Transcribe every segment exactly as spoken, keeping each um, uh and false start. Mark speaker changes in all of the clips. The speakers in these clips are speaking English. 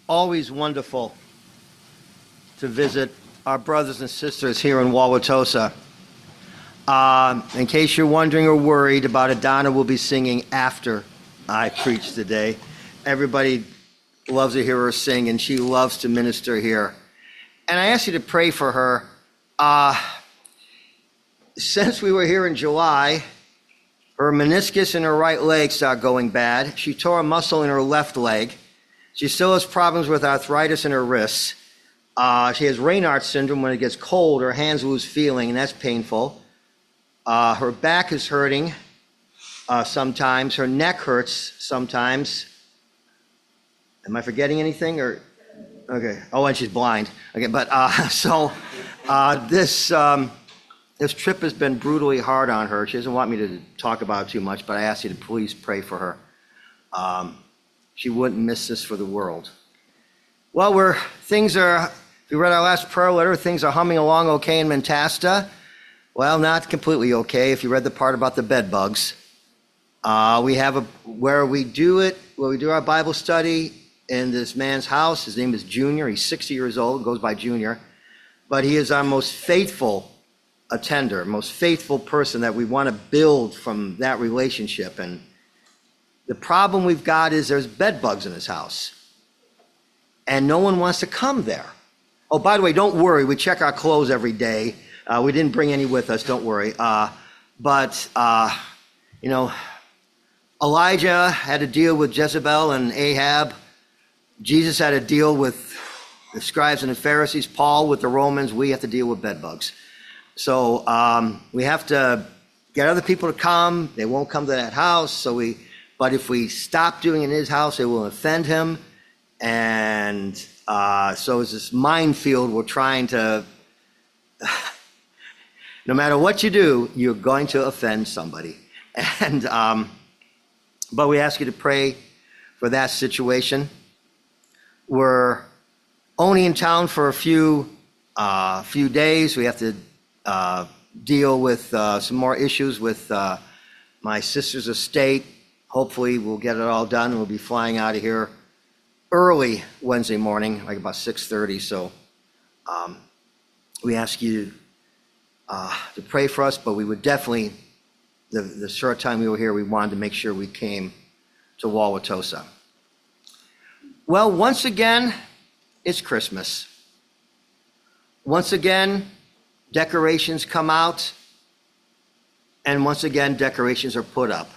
Speaker 1: always wonderful to visit our brothers and sisters here in Wauwatosa. Um, in case you're wondering or worried about it, Donna will be singing after I preach today. Everybody loves to hear her sing, and she loves to minister here. And I ask you to pray for her. Uh, since we were here in July, her meniscus in her right leg started going bad. She tore a muscle in her left leg. She still has problems with arthritis in her wrists. Uh, she has Raynaud's syndrome. When it gets cold, her hands lose feeling, and that's painful. Uh, her back is hurting uh, sometimes. Her neck hurts sometimes. Am I forgetting anything? Or okay. Oh, and she's blind. Okay, but uh, so uh, this um, this trip has been brutally hard on her. She doesn't want me to talk about it too much, but I ask you to please pray for her. Um, she wouldn't miss this for the world. Well, we're things are. If you read our last prayer letter, things are humming along okay in Mentasta. Well, not completely okay. If you read the part about the bed bugs, uh, we have a where we do it, where we do our Bible study in this man's house. His name is Junior. He's sixty years old, goes by Junior, but he is our most faithful attender, most faithful person that we want to build from that relationship. And the problem we've got is there's bed bugs in his house, and no one wants to come there. Oh, by the way, don't worry. We check our clothes every day. Uh, we didn't bring any with us, don't worry. Uh, but, uh, you know, Elijah had to deal with Jezebel and Ahab. Jesus had to deal with the scribes and the Pharisees. Paul with the Romans. We have to deal with bed bugs. So um, we have to get other people to come. They won't come to that house. So we, but if we stop doing it in his house, it will offend him. And uh, so it's this minefield we're trying to... No matter what you do, you're going to offend somebody. And um, but we ask you to pray for that situation. We're only in town for a few uh, few days. We have to uh, deal with uh, some more issues with uh, my sister's estate. Hopefully we'll get it all done. We'll be flying out of here early Wednesday morning, like about six thirty. So um, we ask you Uh, to pray for us, but we would definitely, the, the short time we were here, we wanted to make sure we came to Wauwatosa. Well, once again, it's Christmas. Once again, decorations come out, and once again, decorations are put up.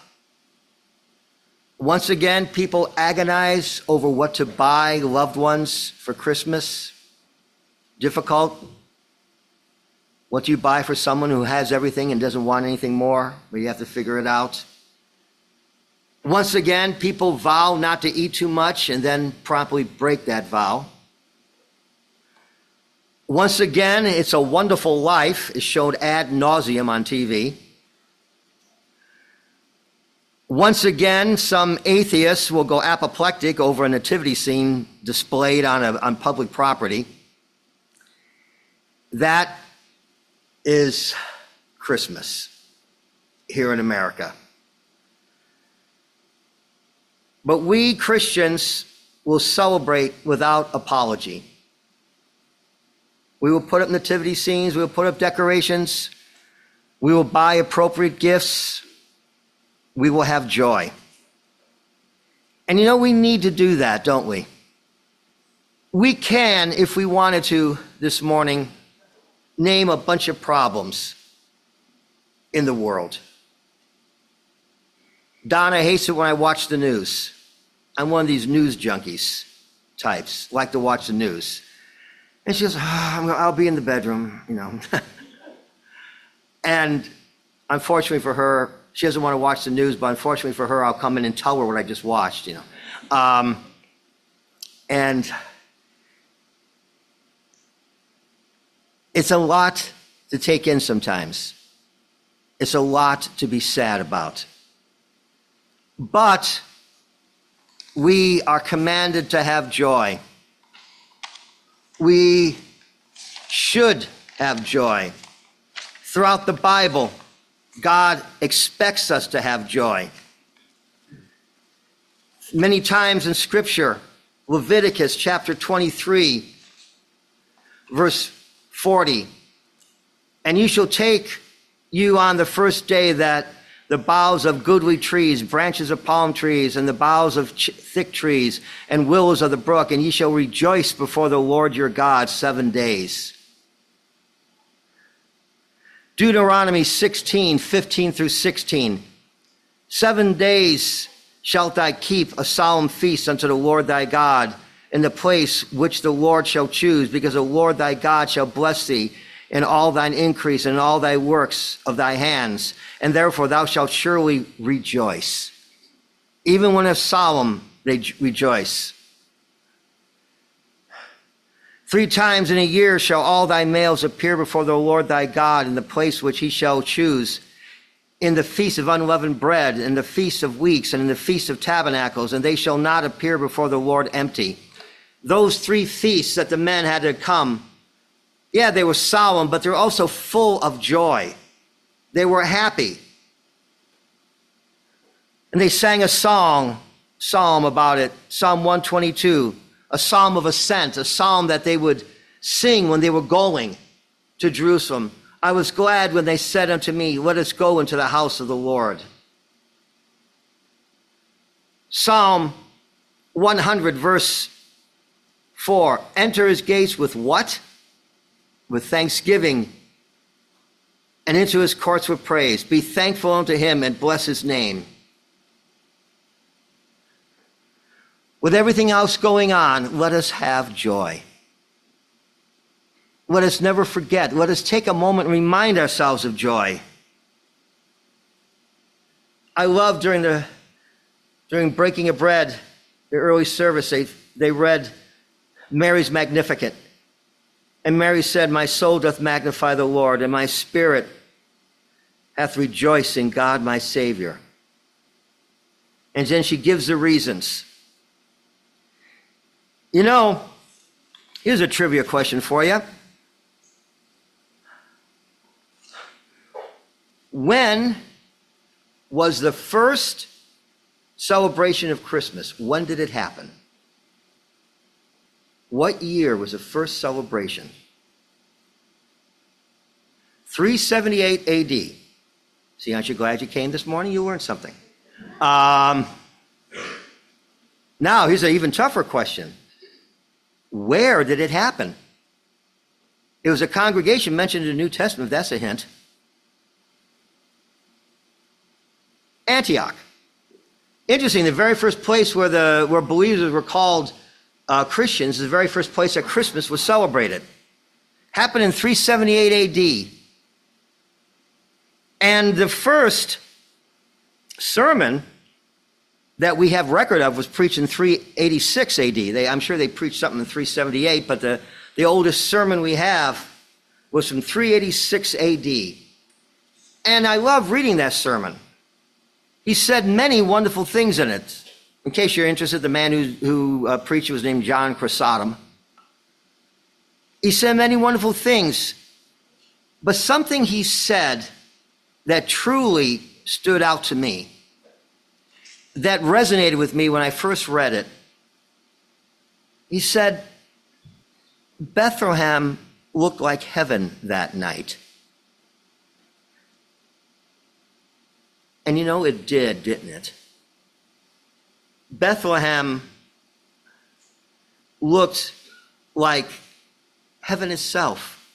Speaker 1: Once again, people agonize over what to buy loved ones for Christmas. Difficult. What do you buy for someone who has everything and doesn't want anything more? But you have to figure it out. Once again, people vow not to eat too much and then promptly break that vow. Once again, It's a Wonderful Life is shown ad nauseum on T V. Once again, some atheists will go apoplectic over a nativity scene displayed on, a, on public property. That is Christmas here in America. But we Christians will celebrate without apology. We will put up nativity scenes, we will put up decorations, we will buy appropriate gifts, we will have joy. And you know, we need to do that, don't we? We can, if we wanted to this morning, name a bunch of problems in the world. Donna hates it when I watch the news. I'm one of these news junkies types, like to watch the news. And she goes, oh, I'll be in the bedroom, you know. And unfortunately for her, she doesn't want to watch the news, but unfortunately for her, I'll come in and tell her what I just watched, you know. Um, and it's a lot to take in sometimes. It's a lot to be sad about. But we are commanded to have joy. We should have joy. Throughout the Bible, God expects us to have joy. Many times in Scripture, Leviticus chapter twenty-three, verse forty. And you shall take you on the first day that the boughs of goodly trees, branches of palm trees, and the boughs of ch- thick trees, and willows of the brook, and ye shall rejoice before the Lord your God seven days. Deuteronomy sixteen, fifteen through sixteen. Seven days shalt thou keep a solemn feast unto the Lord thy God in the place which the Lord shall choose, because the Lord thy God shall bless thee in all thine increase and in all thy works of thy hands, and therefore thou shalt surely rejoice. Even when it's solemn, they rejoice. Three times in a year shall all thy males appear before the Lord thy God in the place which he shall choose, in the feast of unleavened bread, in the feast of weeks, and in the feast of tabernacles, and they shall not appear before the Lord empty. Those three feasts that the men had to come, yeah, they were solemn, but they're also full of joy. They were happy. And they sang a song, psalm about it, Psalm one twenty-two, a psalm of ascent, a psalm that they would sing when they were going to Jerusalem. I was glad when they said unto me, let us go into the house of the Lord. Psalm one hundred, verse four, enter his gates with what? With thanksgiving, and into his courts with praise. Be thankful unto him and bless his name. With everything else going on, let us have joy. Let us never forget. Let us take a moment and remind ourselves of joy. I love during the during breaking of bread, the early service, they, they read Mary's Magnificat. And Mary said, my soul doth magnify the Lord, and my spirit hath rejoiced in God my Savior. And then she gives the reasons. You know, here's a trivia question for you. When was the first celebration of Christmas? When did it happen? What year was the first celebration? three seventy-eight A D. See, aren't you glad you came this morning? You learned something. Um, now, here's an even tougher question. Where did it happen? It was a congregation mentioned in the New Testament. That's a hint. Antioch. Interesting, the very first place where the where believers were called uh, Christians, the very first place that Christmas was celebrated. Happened in three seventy-eight A D. And the first sermon that we have record of was preached in three eighty-six A D. They, I'm sure they preached something in three seventy-eight, but the, the oldest sermon we have was from three eighty-six A D. And I love reading that sermon. He said many wonderful things in it. In case you're interested, the man who, who uh, preached was named John Chrysostom. He said many wonderful things, but something he said that truly stood out to me, that resonated with me when I first read it. He said, Bethlehem looked like heaven that night. And you know, it did, didn't it? Bethlehem looked like heaven itself.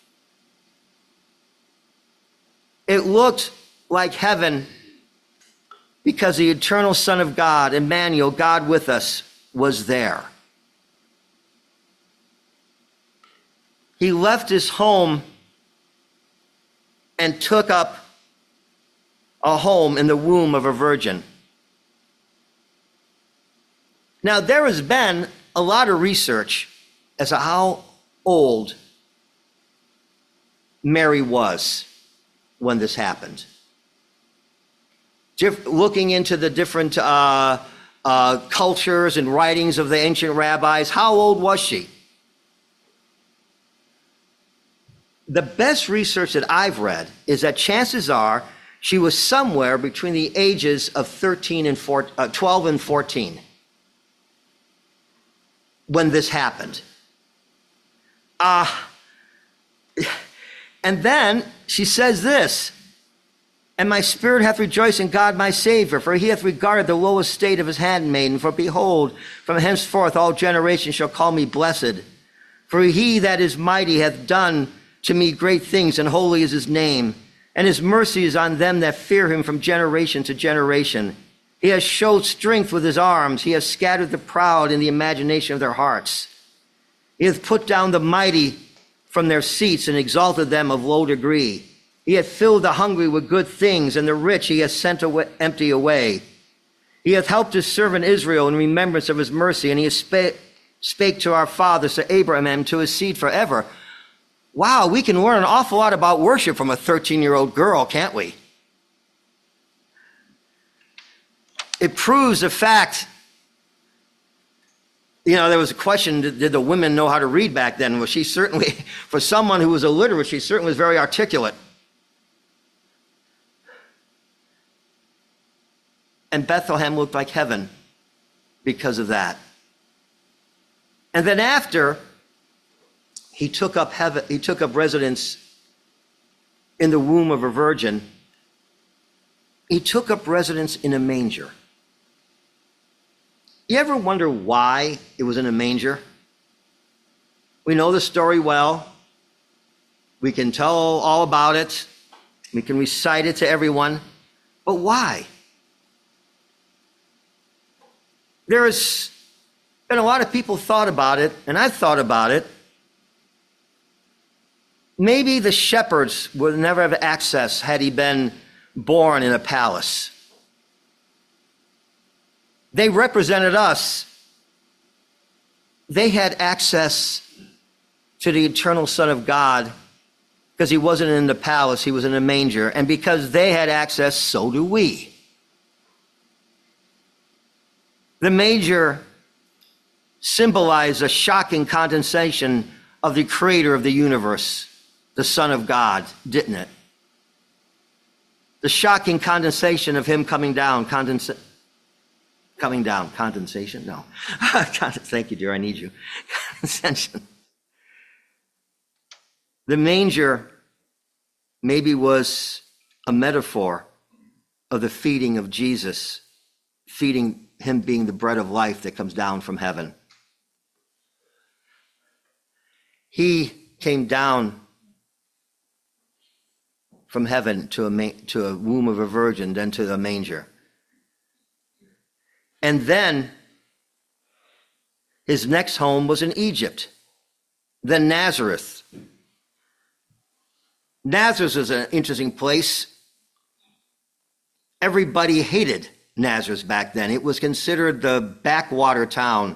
Speaker 1: It looked like heaven because the eternal Son of God, Emmanuel, God with us, was there. He left his home and took up a home in the womb of a virgin. Now, there has been a lot of research as to how old Mary was when this happened. Looking into the different uh, uh, cultures and writings of the ancient rabbis, how old was she? The best research that I've read is that chances are she was somewhere between the ages of thirteen and four, uh, twelve and fourteen. when this happened. Uh, and then she says this, and my spirit hath rejoiced in God my Savior, for he hath regarded the low estate of his handmaiden. For behold, from henceforth all generations shall call me blessed. For he that is mighty hath done to me great things, and holy is his name. And his mercy is on them that fear him from generation to generation. He has showed strength with his arms. He has scattered the proud in the imagination of their hearts. He hath put down the mighty from their seats and exalted them of low degree. He hath filled the hungry with good things, and the rich he hath sent away, empty away. He hath helped his servant Israel in remembrance of his mercy, and he hath spake, spake to our fathers, to Abraham, and to his seed forever. Wow, we can learn an awful lot about worship from a thirteen-year-old girl, can't we? It proves the fact, you know, there was a question, did, did the women know how to read back then? Well, she certainly, for someone who was illiterate, she certainly was very articulate. And Bethlehem looked like heaven because of that. And then after, he took up heaven, he took up residence in the womb of a virgin. He took up residence in a manger. You ever wonder why it was in a manger? We know the story well. We can tell all about it. We can recite it to everyone. But why? There has been a lot of people thought about it, and I've thought about it. Maybe the shepherds would never have access had he been born in a palace. They represented us. They had access to the eternal Son of God because he wasn't in the palace, he was in a manger. And because they had access, so do we. The manger symbolized a shocking condensation of the creator of the universe, the Son of God, didn't it? The shocking condensation of him coming down, condensa- coming down, condensation? No. Thank you, dear, I need you. Condensation. The manger maybe was a metaphor of the feeding of Jesus, feeding him being the bread of life that comes down from heaven. He came down from heaven to a, ma- to a womb of a virgin, then to the manger. And then his next home was in Egypt, then Nazareth. Nazareth was an interesting place. Everybody hated Nazareth back then. It was considered the backwater town.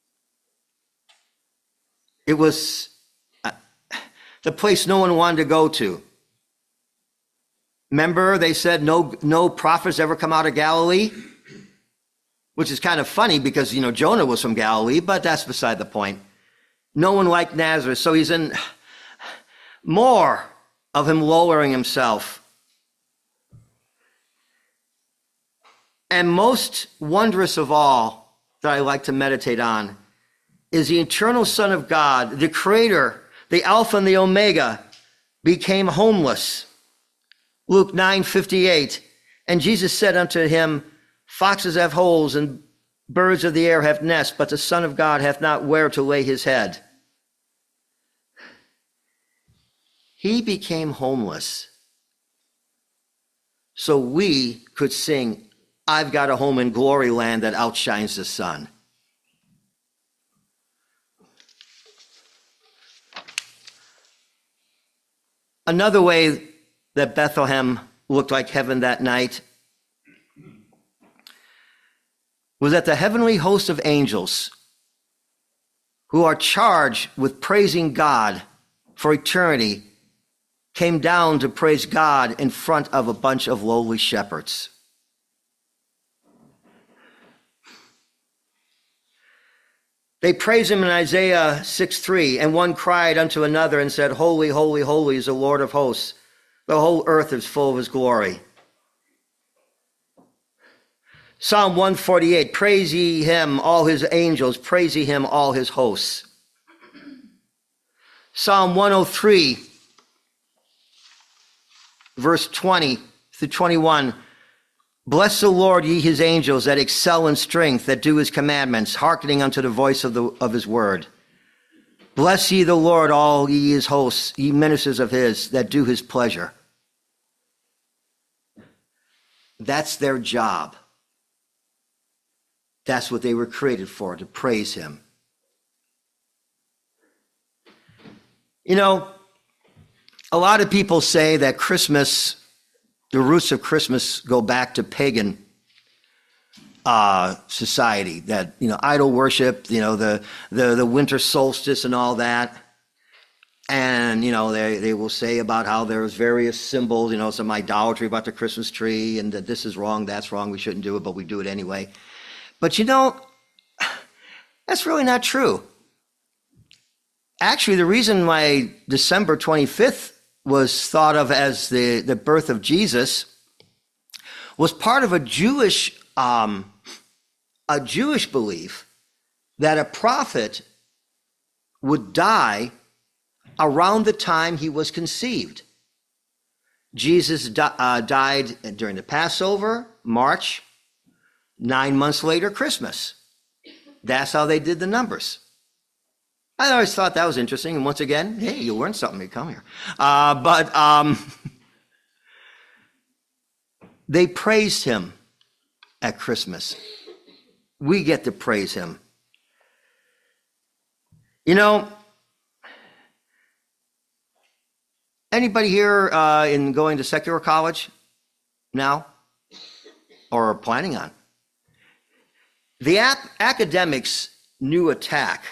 Speaker 1: It was uh, the place no one wanted to go to. Remember, they said no, no prophets ever come out of Galilee, which is kind of funny because, you know, Jonah was from Galilee, but that's beside the point. No one liked Nazareth, so he's in more of him lowering himself. And most wondrous of all that I like to meditate on is the eternal Son of God, the Creator, the Alpha and the Omega, became homeless. Luke nine fifty-eight, and Jesus said unto him, foxes have holes and birds of the air have nests, but the Son of God hath not where to lay his head. He became homeless so we could sing, I've got a home in glory land that outshines the sun. Another way that Bethlehem looked like heaven that night was that the heavenly host of angels, who are charged with praising God for eternity, came down to praise God in front of a bunch of lowly shepherds. They praise him in Isaiah six three, and one cried unto another and said, holy, holy, holy is the Lord of hosts. The whole earth is full of his glory. Psalm one forty-eight, praise ye him, all his angels, praise ye him, all his hosts. Psalm one oh three, verse twenty through twenty-one, bless the Lord, ye his angels that excel in strength, that do his commandments, hearkening unto the voice of, the, of his word. Bless ye the Lord, all ye his hosts, ye ministers of his, that do his pleasure. That's their job. That's what they were created for, to praise him. You know, a lot of people say that Christmas, the roots of Christmas go back to pagan uh, society, that, you know, idol worship, you know, the, the, the winter solstice and all that. And, you know, they, they will say about how there's various symbols, you know, some idolatry about the Christmas tree, and that this is wrong, that's wrong, we shouldn't do it, but we do it anyway. But, you know, that's really not true. Actually, the reason why December twenty-fifth was thought of as the, the birth of Jesus was part of a Jewish, um, a Jewish belief that a prophet would die around the time he was conceived. Jesus di- uh, died during the Passover, March, nine months later, Christmas. That's how they did the numbers. I always thought that was interesting. And once again, hey, you learn something, you come here. Uh, but um, they praised him at Christmas. We get to praise him. You know, anybody here uh, in going to secular college now or planning on? The ap- academics' new attack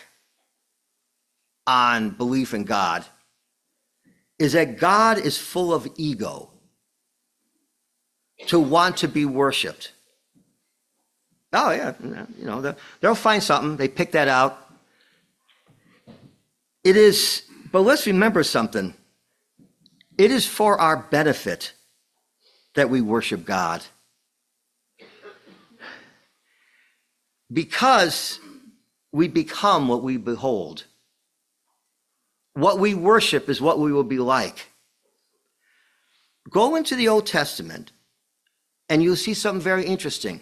Speaker 1: on belief in God is that God is full of ego to want to be worshiped. Oh, yeah, you know, they'll find something. They pick that out. It is, but let's remember something. It is for our benefit that we worship God. Because we become what we behold. What we worship is what we will be like. Go into the Old Testament and you'll see something very interesting.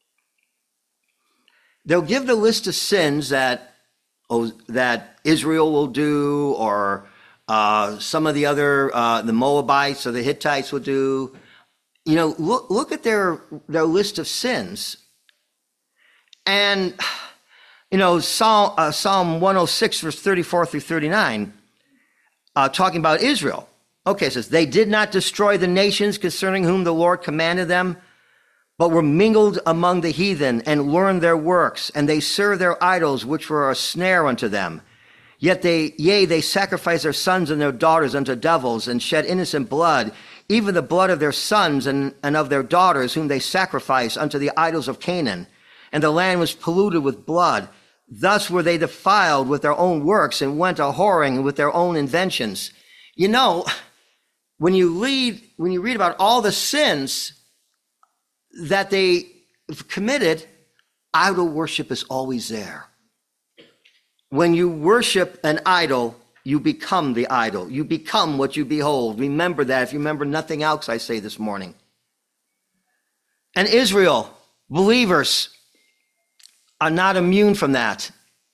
Speaker 1: They'll give the list of sins that, oh, that Israel will do, or uh, some of the other, uh, the Moabites or the Hittites will do. You know, look, look at their, their list of sins. And, you know, Psalm, uh, Psalm one oh six, verse thirty-four through thirty-nine, uh, talking about Israel. Okay, it says, they did not destroy the nations concerning whom the Lord commanded them, but were mingled among the heathen and learned their works, and they served their idols, which were a snare unto them. Yet they, yea, they sacrificed their sons and their daughters unto devils, and shed innocent blood, even the blood of their sons and, and of their daughters, whom they sacrificed unto the idols of Canaan. And the land was polluted with blood. Thus were they defiled with their own works, and went a whoring with their own inventions. You know, when you read, when you read about all the sins that they committed, idol worship is always there. When you worship an idol, you become the idol. You become what you behold. Remember that. If you remember nothing else I say this morning. And Israel, believers, are not immune from that.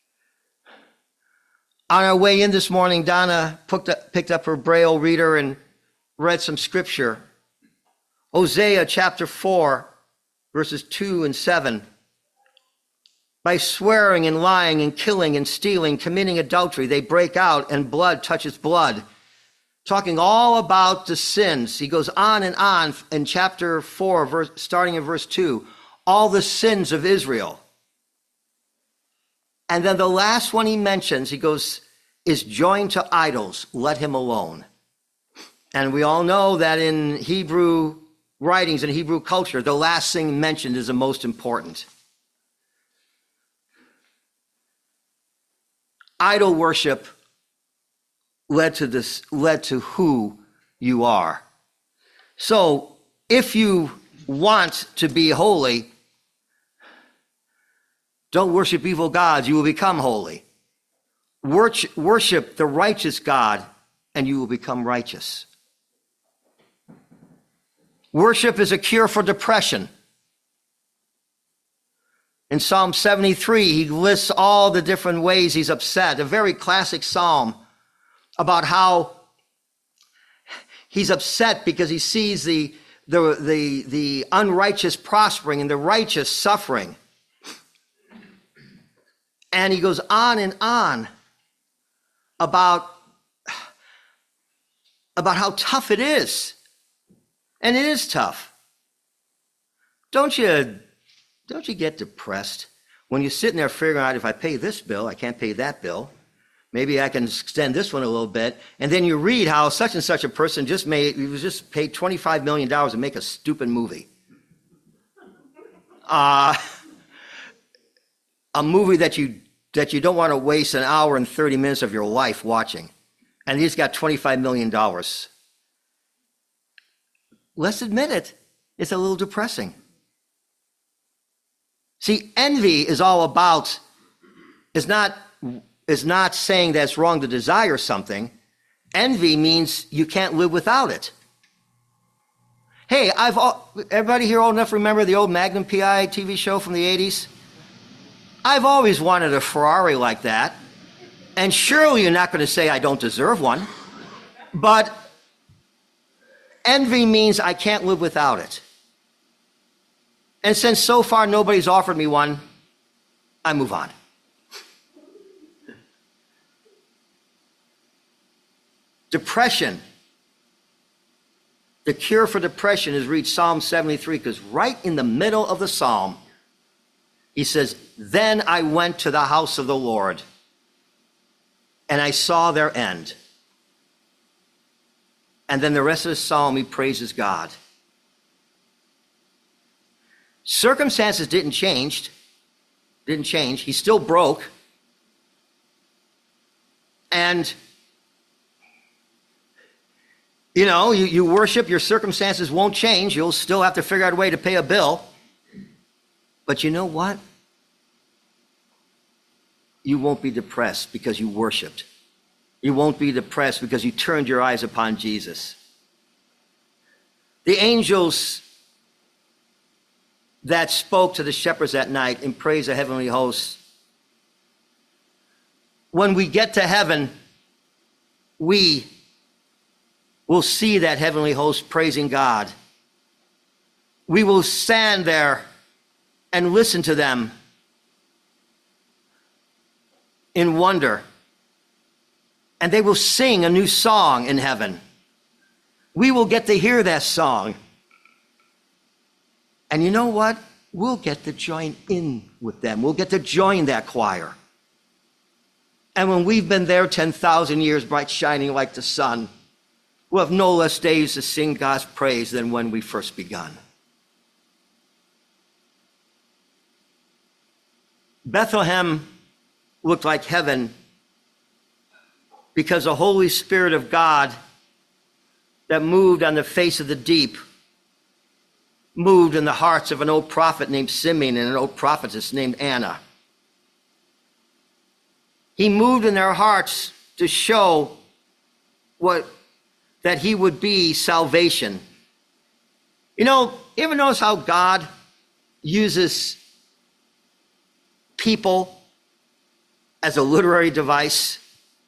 Speaker 1: On our way in this morning, Donna picked up, picked up her Braille reader and read some scripture. Hosea chapter four, verses two and seven. By swearing and lying and killing and stealing, committing adultery, they break out and blood touches blood. Talking all about the sins. He goes on and on in chapter four, verse, starting in verse two. All the sins of Israel. And then the last one he mentions, he goes, is joined to idols. Let him alone. And we all know that in Hebrew writings and Hebrew culture, the last thing mentioned is the most important. Idol worship led to this, led to who you are. So if you want to be holy, Don't worship evil gods, you will become holy. Worship, worship the righteous God, and you will become righteous. Worship is a cure for depression. In Psalm seventy-three, he lists all the different ways he's upset. A very classic psalm about how he's upset because he sees the, the, the, the unrighteous prospering and the righteous suffering. And he goes on and on about, about how tough it is. And it is tough. Don't you, don't you get depressed when you're sitting there figuring out, if I pay this bill, I can't pay that bill. Maybe I can extend this one a little bit. And then you read how such and such a person just made, he was just paid twenty-five million dollars to make a stupid movie. Uh, a movie that you that you don't want to waste an hour and thirty minutes of your life watching. And he's got twenty-five million dollars. Let's admit it, it's a little depressing. See, envy is all about, is not, is not saying that it's wrong to desire something. Envy means you can't live without it. Hey, I've everybody here old enough to remember the old Magnum P I T V show from the eighties? I've always wanted a Ferrari like that. And surely you're not going to say I don't deserve one. But envy means I can't live without it. And since so far nobody's offered me one, I move on. Depression. The cure for depression is read Psalm seventy-three, because right in the middle of the psalm, he says, "Then I went to the house of the Lord, and I saw their end." And then the rest of the psalm, he praises God. Circumstances didn't change. Didn't change. He's still broke. And, you know, you, you worship, your circumstances won't change. You'll still have to figure out a way to pay a bill. But you know what? You won't be depressed because you worshiped. You won't be depressed because you turned your eyes upon Jesus. The angels that spoke to the shepherds that night in praise of heavenly hosts, when we get to heaven, we will see that heavenly host praising God. We will stand there and listen to them in wonder. And they will sing a new song in heaven. We will get to hear that song. And you know what? We'll get to join in with them. We'll get to join that choir. And when we've been there ten thousand years, bright shining like the sun, we'll have no less days to sing God's praise than when we first begun. Bethlehem looked like heaven because the Holy Spirit of God that moved on the face of the deep moved in the hearts of an old prophet named Simeon and an old prophetess named Anna. He moved in their hearts to show what that he would be salvation. You know, you ever notice how God uses people as a literary device?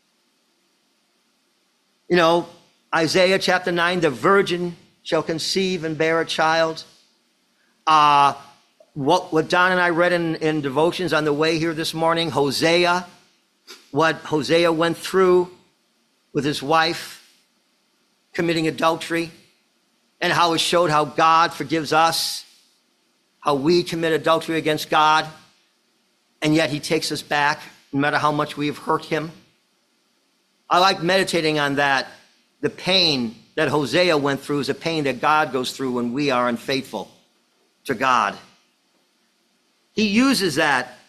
Speaker 1: You know, Isaiah chapter nine, the virgin shall conceive and bear a child. Uh, what, what Don and I read in, in devotions on the way here this morning, Hosea, what Hosea went through with his wife committing adultery, and how it showed how God forgives us, how we commit adultery against God, and yet he takes us back no matter how much we have hurt him. I like meditating on that. The pain that Hosea went through is a pain that God goes through when we are unfaithful to God. He uses that,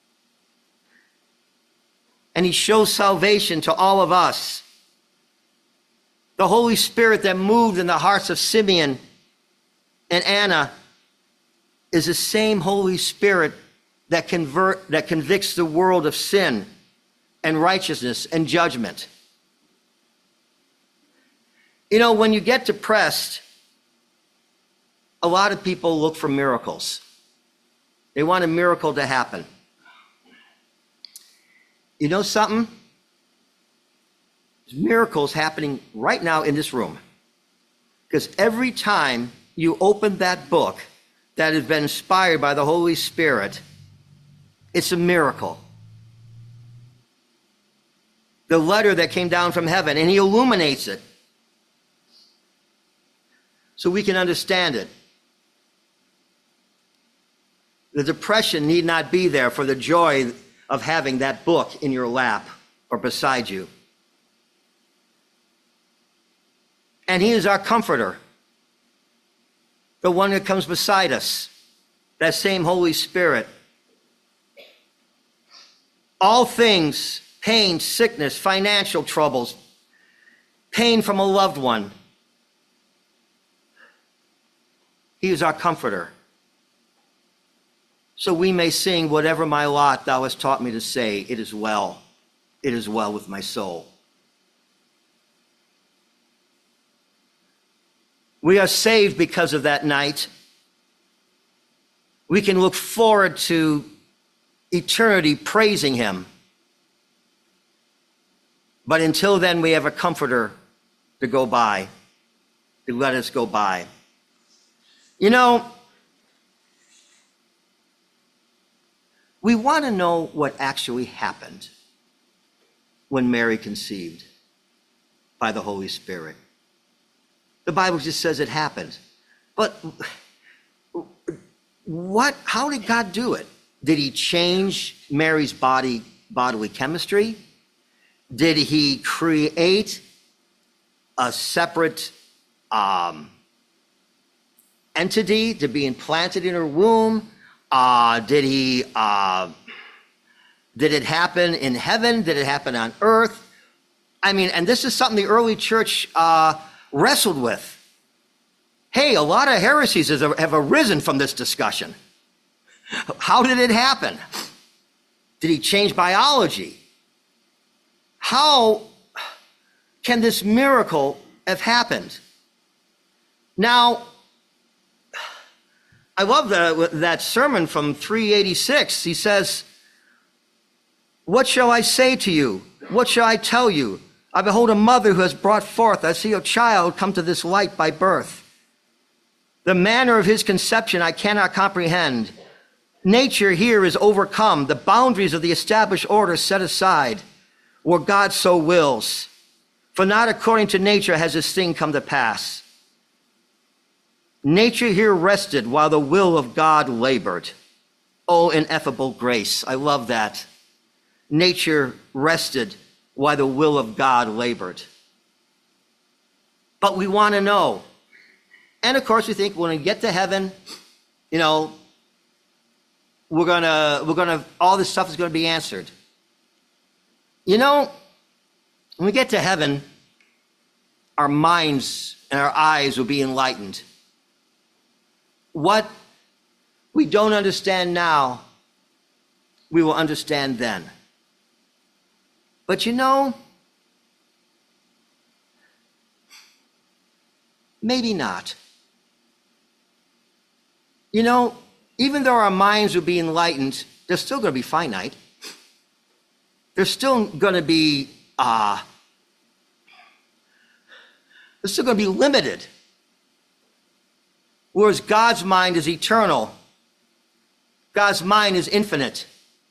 Speaker 1: and he shows salvation to all of us. The Holy Spirit that moved in the hearts of Simeon and Anna is the same Holy Spirit that convert, that convicts the world of sin and righteousness and judgment. You know, when you get depressed, a lot of people look for miracles. They want a miracle to happen. You know something? There's miracles happening right now in this room. Because every time you open that book that has been inspired by the Holy Spirit, it's a miracle. The letter that came down from heaven, and he illuminates it so we can understand it. The depression need not be there for the joy of having that book in your lap or beside you. And he is our comforter, the one that comes beside us, that same Holy Spirit. All things, pain, sickness, financial troubles, pain from a loved one, he is our comforter. So we may sing, whatever my lot thou hast taught me to say, it is well, it is well with my soul. We are saved because of that night. We can look forward to eternity praising him. But until then, we have a comforter to go by, to let us go by. You know, we want to know what actually happened when Mary conceived by the Holy Spirit. The Bible just says it happened. But what? How did God do it? Did he change Mary's body, bodily chemistry? Did he create a separate um, entity to be implanted in her womb? Uh, did he? Uh, did it happen in heaven? Did it happen on earth? I mean, and this is something the early church uh, wrestled with. Hey, a lot of heresies have arisen from this discussion. How did it happen? Did he change biology? How can this miracle have happened? Now, I love the, that sermon from three eighty-six. He says, what shall I say to you? What shall I tell you? I behold a mother who has brought forth, I see a child come to this light by birth. The manner of his conception I cannot comprehend. Nature here is overcome, the boundaries of the established order set aside, where God so wills. For not according to nature has this thing come to pass. Nature here rested while the will of God labored. Oh, ineffable grace. I love that. Nature rested while the will of God labored. But we want to know. And of course, we think when we get to heaven, you know, we're gonna, we're gonna, all this stuff is gonna be answered. You know, when we get to heaven, our minds and our eyes will be enlightened. What we don't understand now, we will understand then. But you know, maybe not. You know, even though our minds will be enlightened, they're still going to be finite. They're still going to be, uh, they're still going to be limited. Whereas God's mind is eternal. God's mind is infinite.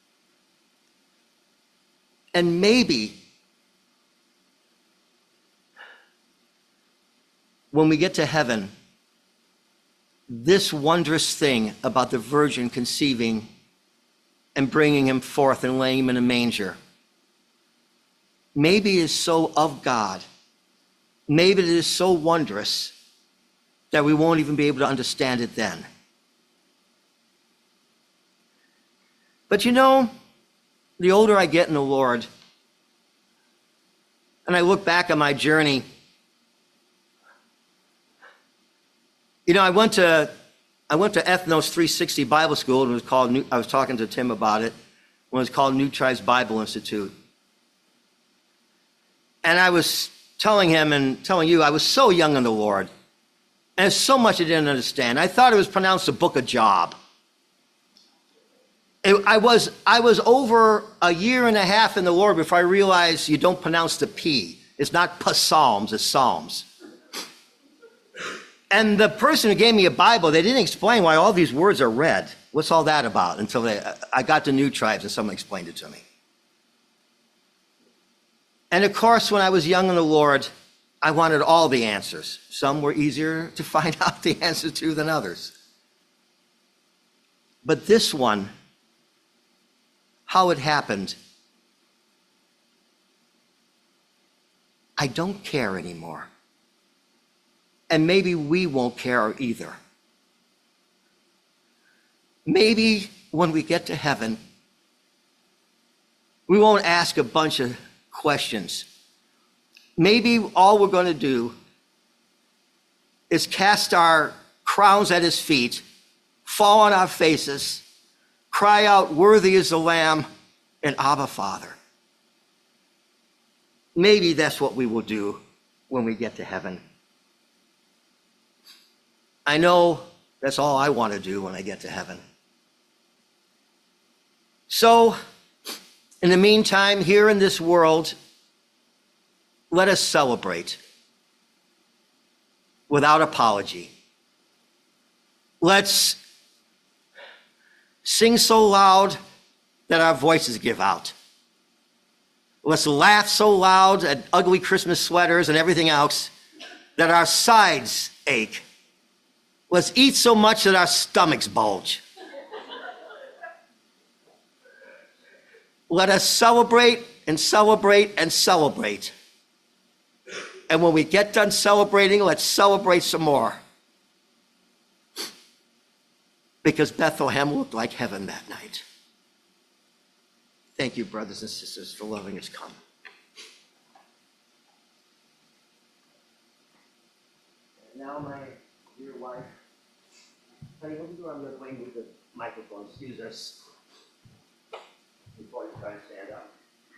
Speaker 1: And maybe when we get to heaven, this wondrous thing about the virgin conceiving and bringing him forth and laying him in a manger, maybe it is so of God, maybe it is so wondrous that we won't even be able to understand it then. But you know, the older I get in the Lord, and I look back on my journey, you know, I went to I went to Ethnos three sixty Bible School, and it was called, New, I was talking to Tim about it, when it was called New Tribes Bible Institute. And I was telling him and telling you, I was so young in the Lord. And there's so much I didn't understand. I thought it was pronounced the book of Job. It, I was I was over a year and a half in the Lord before I realized you don't pronounce the P. It's not psalms, it's psalms. And the person who gave me a Bible, they didn't explain why all these words are red. What's all that about? Until they, I got to New Tribes and someone explained it to me. And of course, when I was young in the Lord, I wanted all the answers. Some were easier to find out the answers to than others. But this one, how it happened, I don't care anymore. And maybe we won't care either. Maybe when we get to heaven, we won't ask a bunch of questions. Maybe all we're going to do is cast our crowns at his feet, fall on our faces, cry out, "Worthy is the Lamb," and "Abba, Father." Maybe that's what we will do when we get to heaven. I know that's all I want to do when I get to heaven. So, in the meantime, here in this world, let us celebrate without apology. Let's sing so loud that our voices give out. Let's laugh so loud at ugly Christmas sweaters and everything else that our sides ache. Let's eat so much that our stomachs bulge. Let us celebrate and celebrate and celebrate. And when we get done celebrating, let's celebrate some more. Because Bethlehem looked like heaven that night. Thank you, brothers and sisters, for loving us come. And now, my dear wife, honey, what do you do? I'm going to wait with the microphone. Excuse us. Before you try to stand up.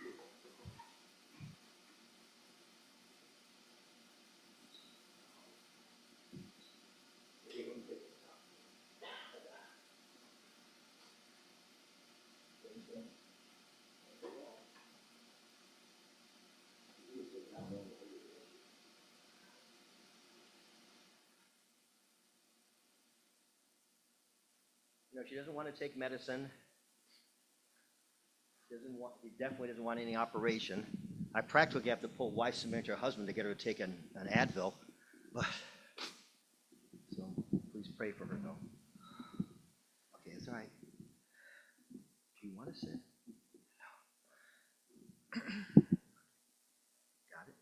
Speaker 1: You know, she doesn't want to take medicine. Doesn't want, he definitely doesn't want any operation. I practically have to pull wife submit to her husband to get her to take an, an Advil. But, so please pray for her, though. Okay, it's all right. Do you want to sit? No. Got it?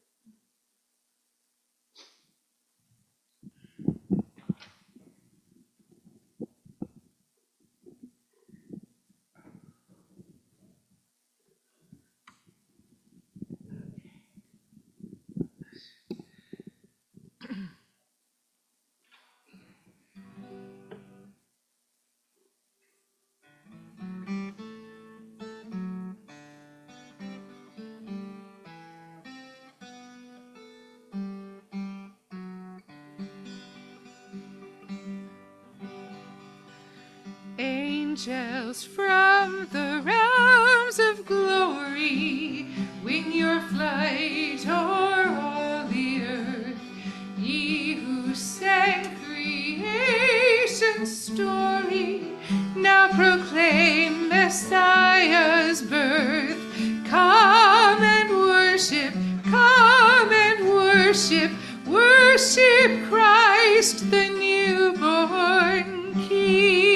Speaker 2: Angels from the realms of glory, wing your flight o'er all the earth. Ye who sang creation's story, now proclaim Messiah's birth. Come and worship, come and worship, worship Christ the newborn King.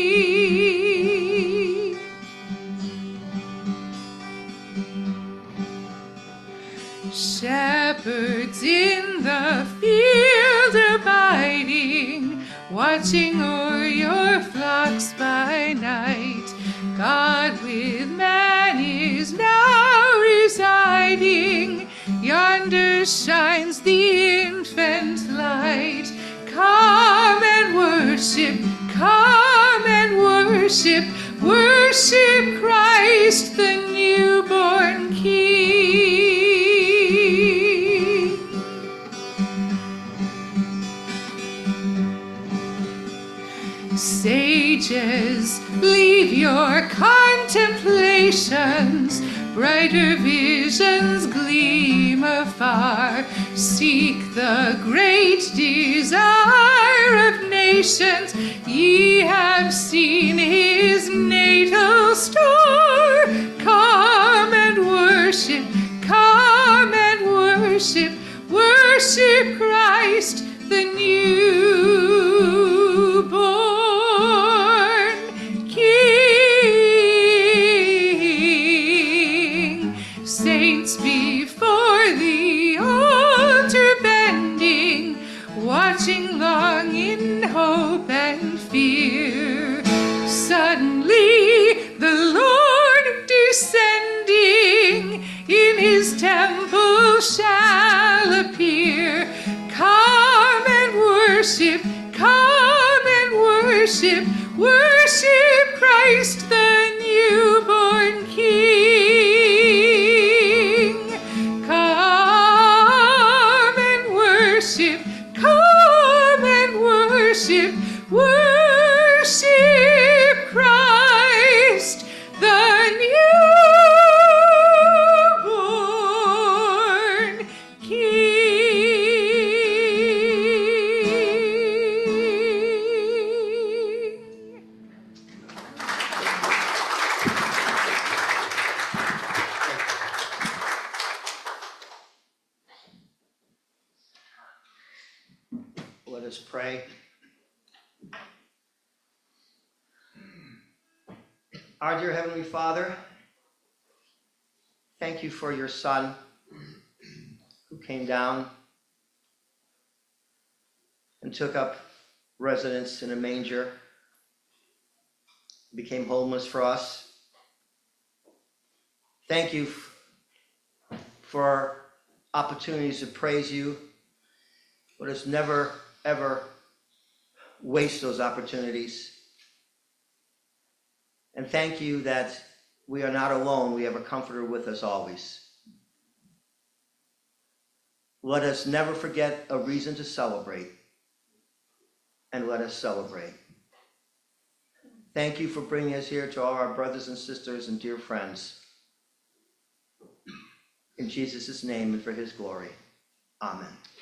Speaker 2: Shepherds in the field abiding, watching o'er your flocks by night. God with man is now residing, yonder shines the infant light. Come and worship, come and worship, worship Christ the newborn King. Sages, leave your contemplations, brighter visions gleam afar. Seek the great desire of nations, ye have seen his natal store. Come and worship, come and worship, worship Christ the newborn King. Saints before the altar bending, watching long in hope and fear. Suddenly the Lord descending in his temple shall appear. Come and worship, come and worship, worship Christ the newborn King. Come and worship, come and worship, worship Christ the newborn King.
Speaker 1: Let us pray. Our dear Heavenly Father, thank you for your Son who came down and took up residence in a manger, became homeless for us. Thank you for opportunities to praise you. Let us never, ever waste those opportunities. And thank you that we are not alone. We have a comforter with us always. Let us never forget a reason to celebrate, and let us celebrate. Thank you for bringing us here to all our brothers and sisters and dear friends. In Jesus' name and for his glory. Amen.